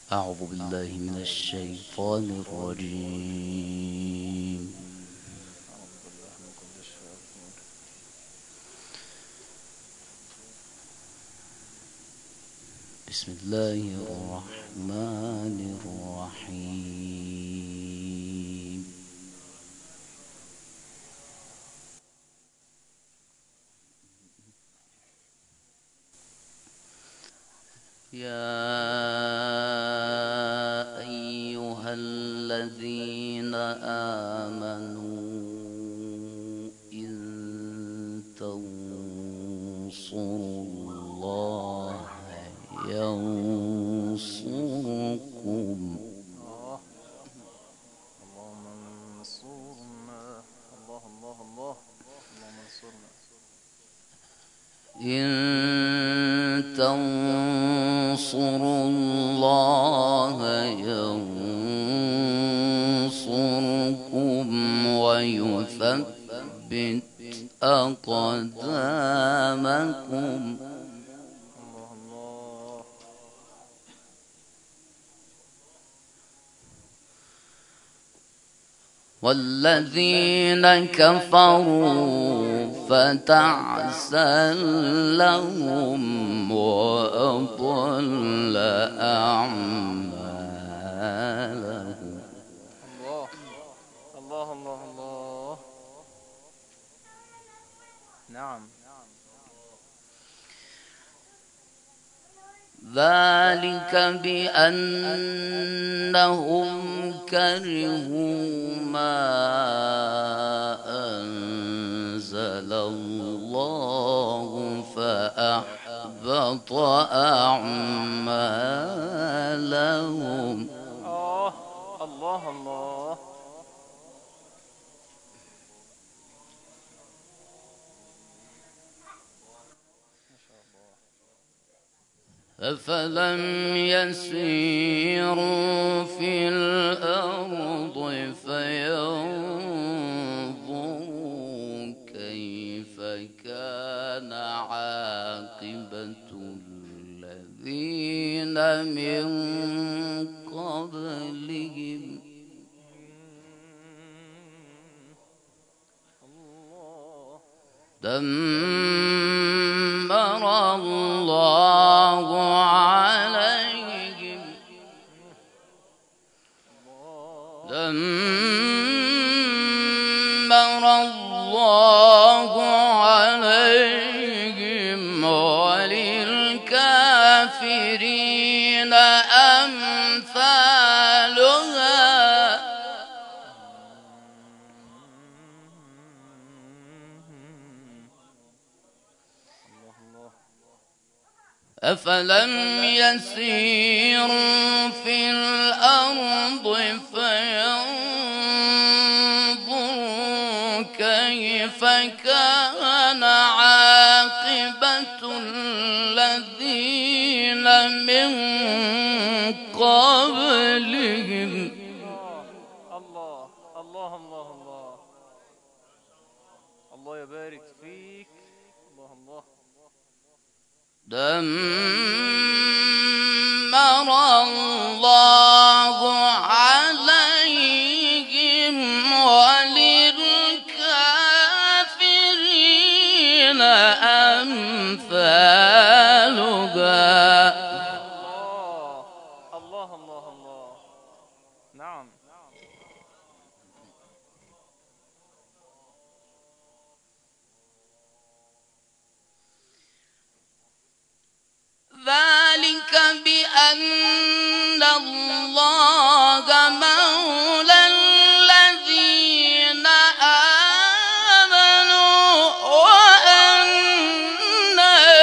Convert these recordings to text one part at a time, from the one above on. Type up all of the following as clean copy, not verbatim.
أعوذ بالله من الشيطان الرجيم. بسم الله الرحمن الرحيم. يا أيها الذين آمنوا إن تنصروا الله ينصركم. اللهم انصرنا. الله الله الله. اللهم انصرنا. إن تنصروا الله ينصركم ويثبت أقدامكم. الله الله. والذين كفروا فتعسا لهم وأضل أعمالهم. الله الله الله الله. نعم. ذلك بأنهم كرهوا ما أنزل الله فأحبط أعمالهم. الله الله. أفلم يسيروا في الأرض فينظروا كيف كان عاقبة الذين من قبلهم. دمر الله عليهم. دمر الله عليهم وللكافرين أمثالها. أفلم يسيروا في الأرض فينظروا كيف كان عاقبة الذين من قبلهم. الله الله الله الله. الله يبارك فيك. الله الله. دمر الله عليهم وللكافرين أمثالها. الله الله الله. نعم. ذلك بأن الله مولى الذين آمنوا وأن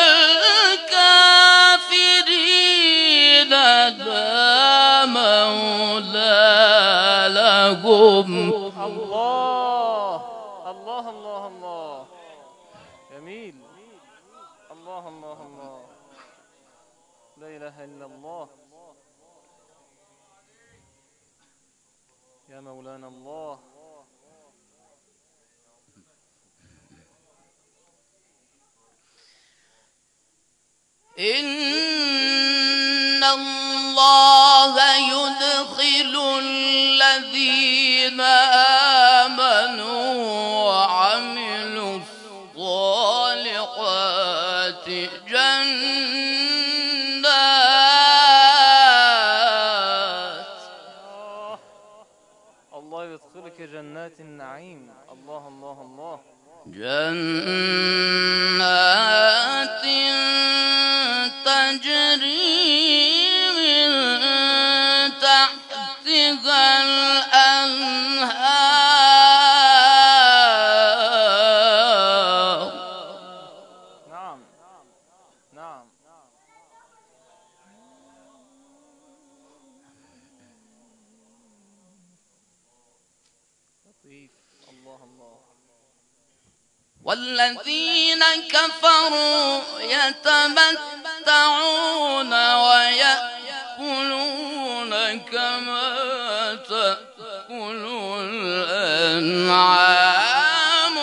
الكافرين لا مولى لهم. الله الله الله الله. جميل. الله الله الله. لا إله إلا الله. يا مولانا الله. إن الله الله يدخل الذين آمنوا وعملوا الصالحات جنات. الله يدخلك جنات النعيم. الله الله الله. جنات تجري من تحتها الأنهار. نعم نعم. لطيف. الله الله. والذين كفروا يتمتعون ويأكلون كما تأكل الأنعام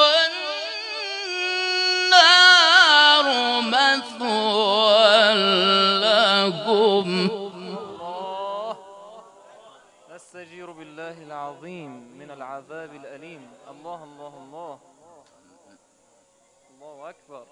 والنار مثوى لهم. الله. نستجير بالله العظيم من العذاب الأليم. الله الله الله. الله أكبر.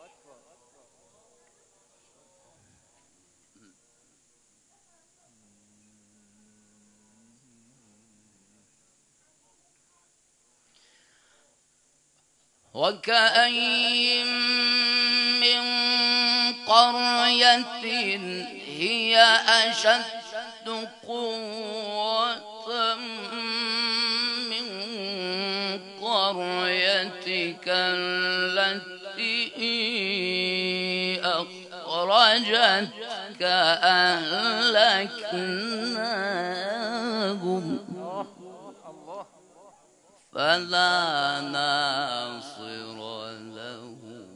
وكأين من قرية هي أشد قوة من قريتك التي أخرجتك أهلكناهم فلا ناصر لهم.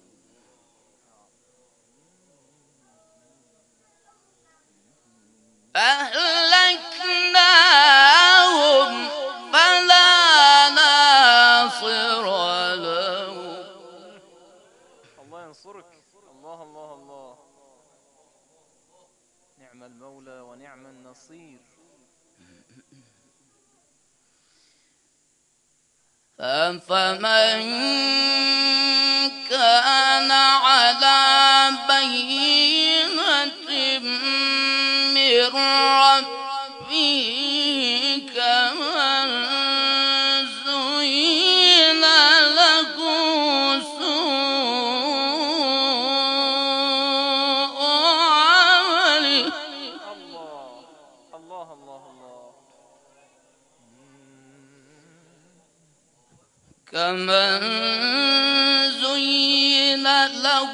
أهلكناهم فلا ناصر لهم. الله ينصرك. الله الله الله. نعم المولى ونعم النصير. أفمن كان على بينة من ربه كمن زين له سوء عمله. الله الله الله الله. كمن زين له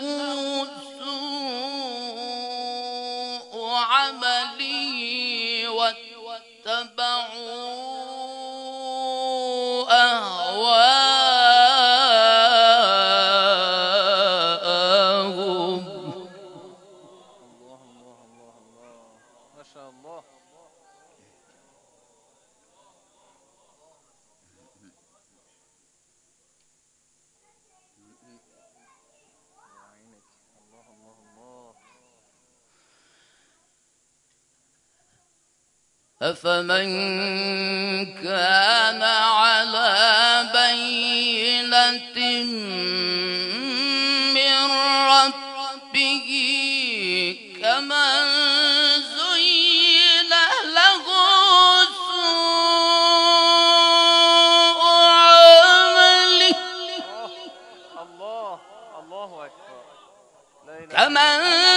سوء عمله واتبعوا أهواءهم. الله الله الله الله. ما شاء الله. الله الله الله. أفمن كان على بينة من ربه كمن زين له سوء عمله. الله الله أكبر. لا إله كمن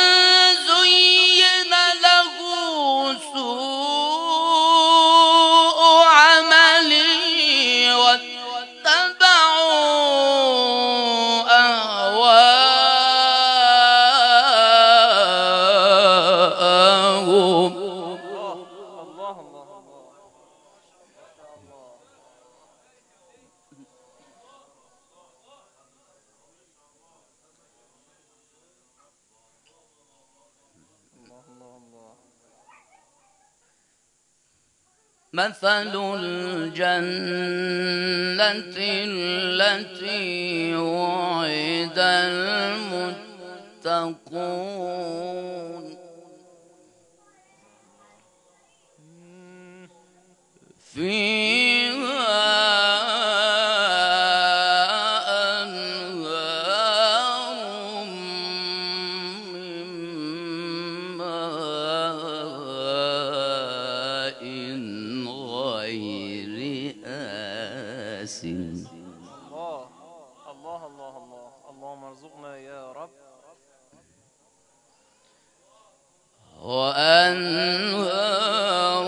زين له سوء عمله واتبعوا أهواءهم. الله الله الله الله. ما شاء الله. الله الله الله. مثل الجنة التي وعد المتقون فيها أنهار من ماء غير آسن. الله الله الله الله، اللهم ارزقنا يا رب. وأنهار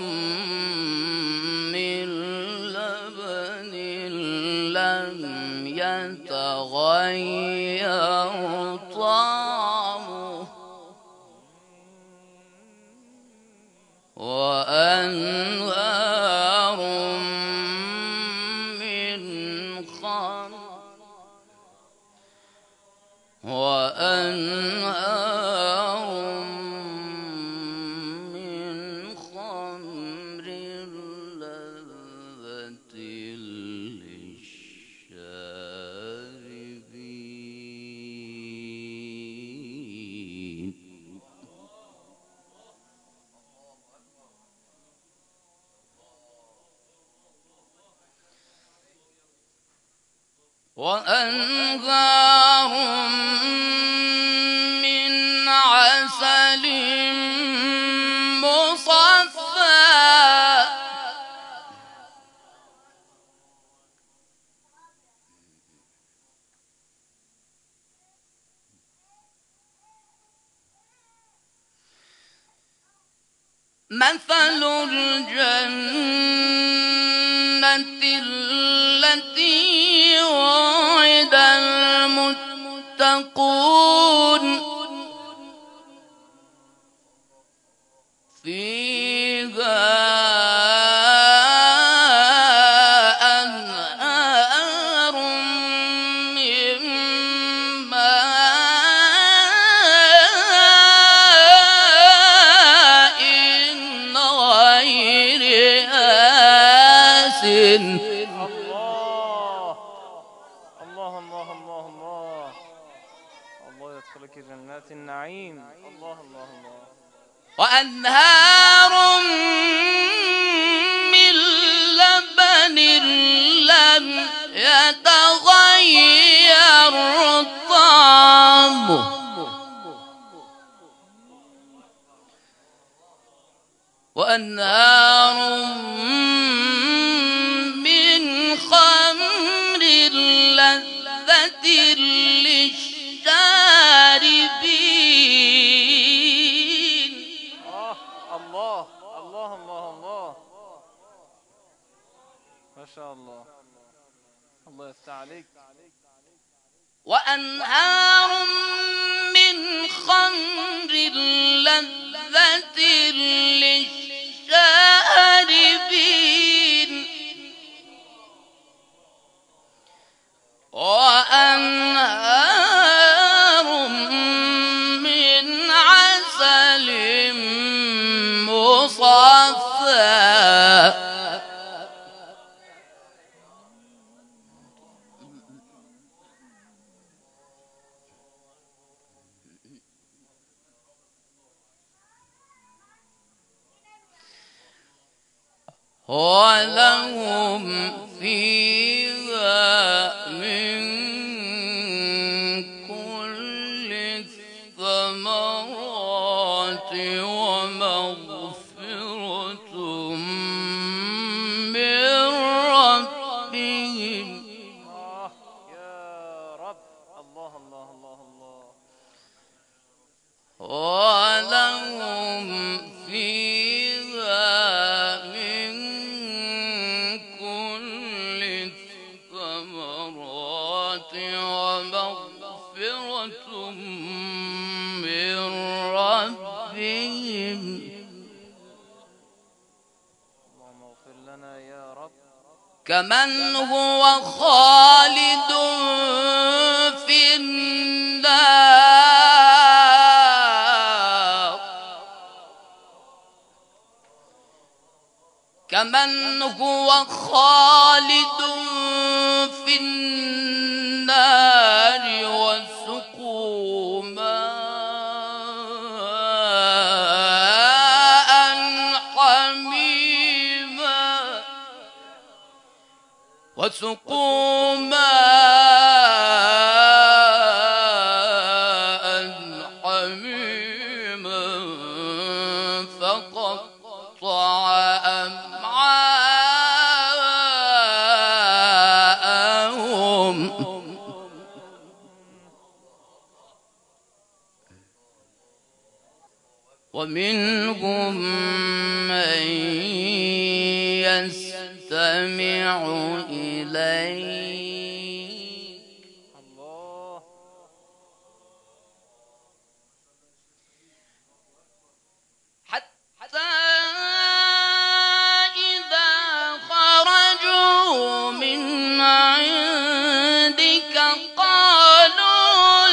من لبن لم يتغير طعمه وأنهار من خمر لذة للشاربين. وأنهار من عسل مصفى مثل الجنة التي وعد المتقون فيها أنهار من ماء غير آسن. الله الله الله الله الله، الله يدخلك جنات النعيم. الله الله الله. وأنهار من لبن لم يتغير طعمه وأنهار من خمر لذة للشاربين. الله الله الله الله، ما شاء الله، الله يفتح عليك. وأنهار من خمر لذة للشاربين وأنهار من عسل مصفى ولهم فيها من كل الثمرات ومغفرة من ربهم. يا رب، الله الله الله الله. ولهم فيها من كل الثمرات ومغفرة من ربهم. اللهم اغفر لنا يا رب. كمن هو خالد في النار كمن هو خالد في النار وسقوا ماء حميما وسقوا ماء حميما فقطع أمعاءهم ومنهم من يستمع إليك الله حتى إذا خرجوا من عندك قالوا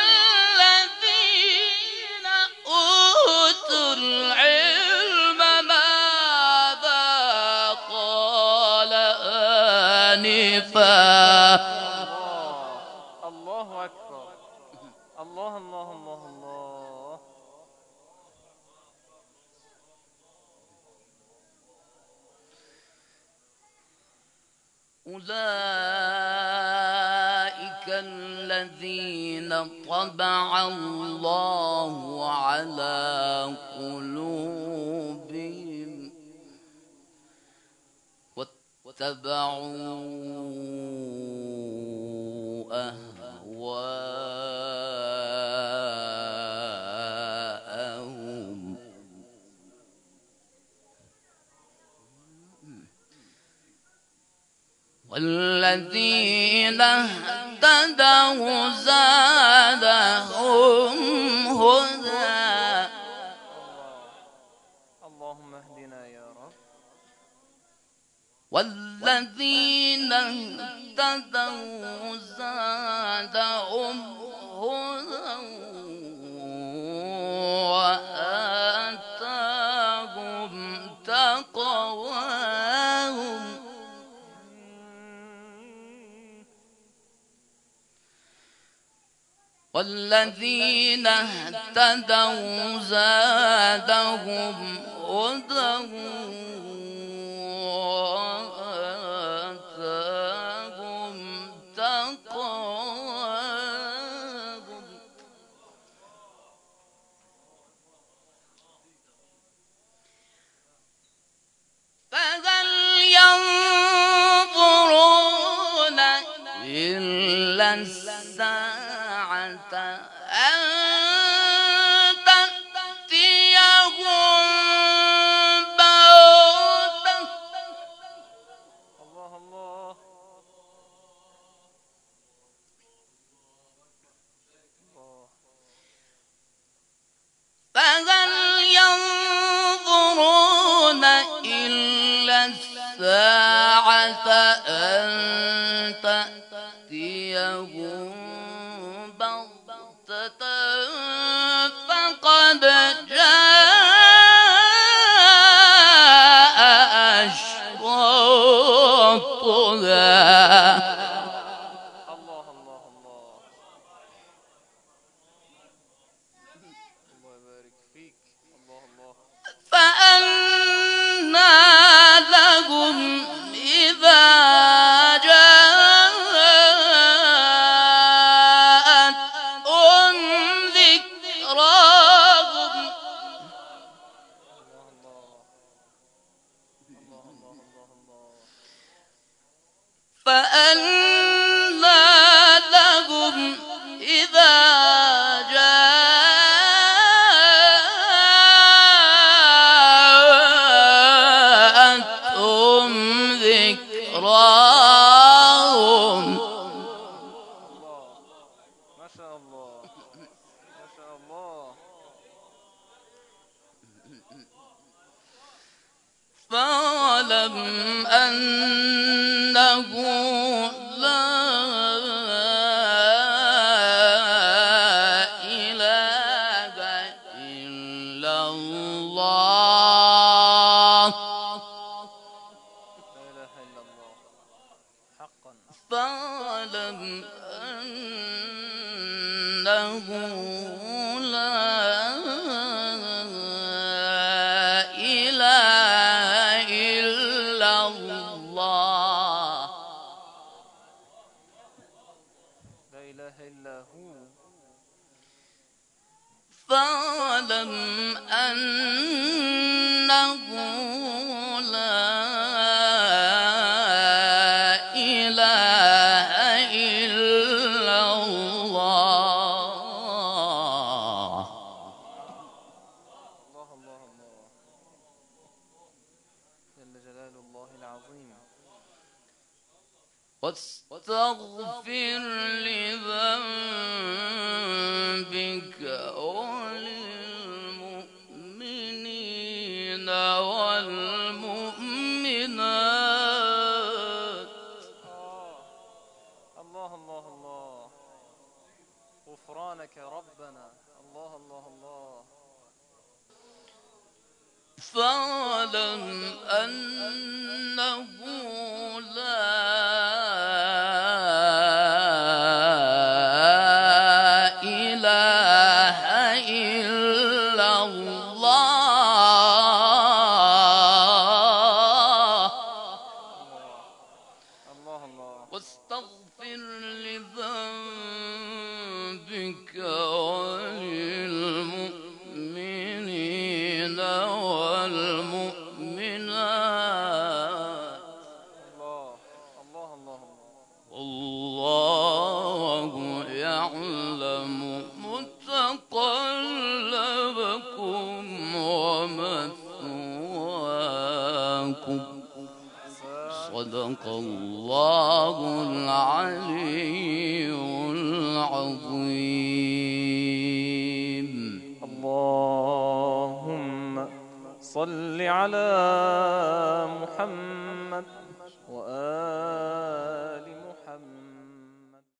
للذين أوتوا العلم ماذا قال آنفا. الله أكبر. الله الله الله الله. أولئك الذين طبع الله على قلوبهم واتبعوا أهواءهم والذين اهتدوا زادهم هدى. اللهم اهدنا يا رب. والذين اهتدوا زادهم هدى وآتاهم تقواهم والذين اهتدوا زادهم هدى وآتاهم تقواهم. فهل ينظرون إلا الساعة أن تأتيهم بغتة. الله الله. فهل ينظرون إلا الساعة أن تأتيهم بغتة فقد جاء أشراطها. الله الله الله. الله يبارك فيك. الله الله. فأنى لهم إذا جاءتهم ذكراهم. الله الله. الله الله الله الله. فأنى لهم إذا جاءتهم ذكراهم. الله. ما شاء الله. ما شاء الله. فاعلم أنه لا إله إلا الله. لا إله إلا الله. حقا. فاعلم أنه لا إله إلا الله. فاعلم أنه لا إله إلا الله. الله الله الله جل جلال الله العظيم. واستغفر لذنبك وللمؤمنين والمؤمنات. الله الله الله غفرانك ربنا. الله الله الله. فاعلم أنه لا إله إلا الله. الله الله. واستغفر لذنبك وللمؤمنين والمؤمنات. الله الله الله والله يعلم متقلبكم ومثواكم. صدق الله العلي العظيم. اللهم صل على محمد وآل